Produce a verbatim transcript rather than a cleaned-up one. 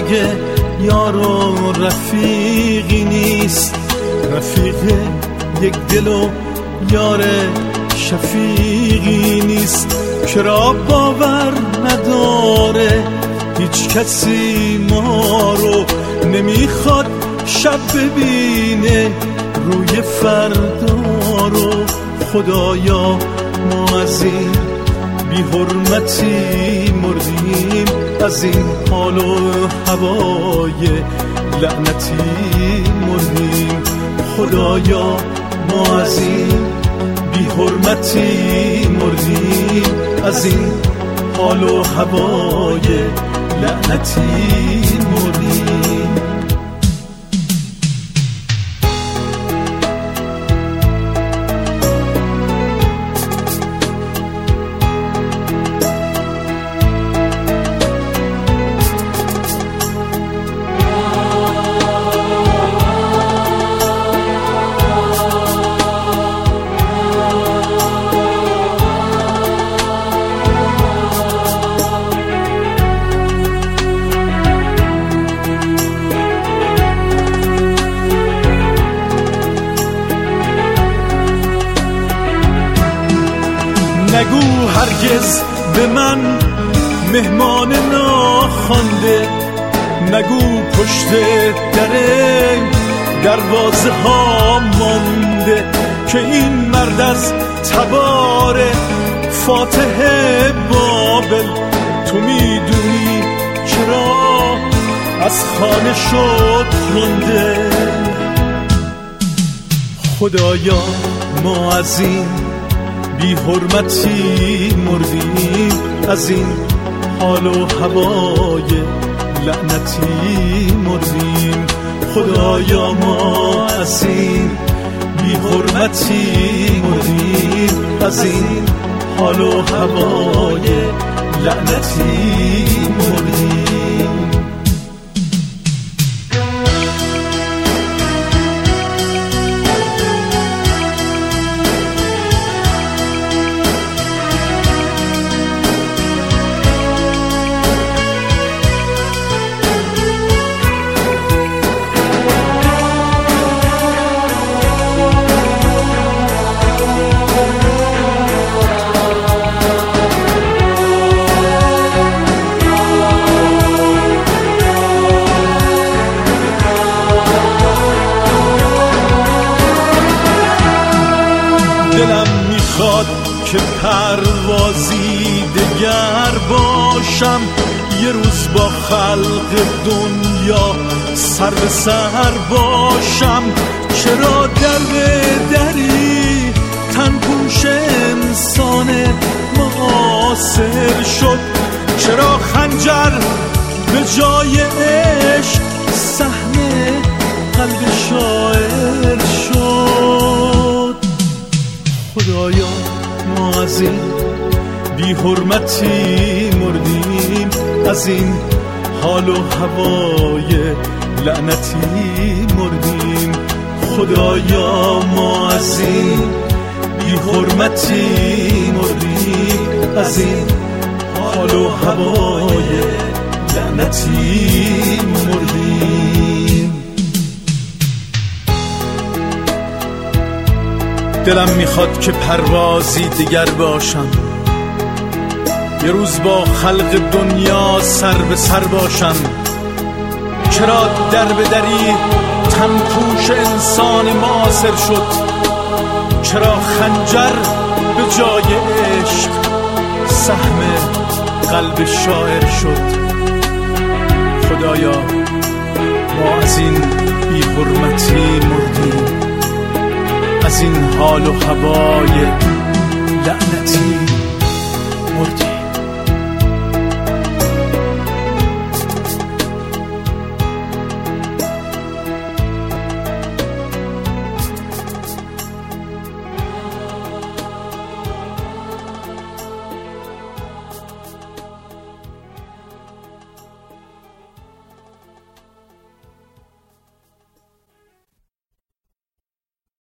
دیگه یار و رفیقی نیست، رفیق یک دل و یار شفیقی نیست. چرا باور نداره هیچ کسی ما رو، نمیخواد شب ببینه روی فردا رو. خدایا ما از این بی حرمتی مردیم، از این حال و هوای لعنتی مردیم. خدایا ما از این بی حرمتی مردیم، از این حال و هوای لعنتی مردیم. نگو هرگز به من مهمان ناخوانده، نگو پشت در دروازه ها مانده که این مرد از تبار فاتح بابل. تو میدونی چرا از خانه شد رانده. خدایا ما از این بی حرمتی مردیم، از این حال و هوای لعنتی مردیم. خدایا ما از این بی حرمتی مردیم، از این حال و هوای لعنتی مردیم. دلم میخواد که پروازی دگر باشم، یه روز با خلق دنیا سر به سر باشم. چرا در به دری تن پوش انسان معاصر شد؟ چرا خنجر به جای عشق صحنه قلب شاعر شد؟ خدایا ما از این بی حرمتی مردیم، از این حال و هوای لعنتی مردیم. خدایا ما از این بی حرمتی مردیم، از این حال و هوای لعنتی مردیم. دلم میخواد که پروازی دیگر باشم، یه روز با خلق دنیا سر به سر باشم. چرا در به دری تن پوش انسان معاصر شد؟ چرا خنجر به جای عشق سهم قلب شاعر شد؟ خدایا ما از این بی حرمتی مردیم، از این حال و هوای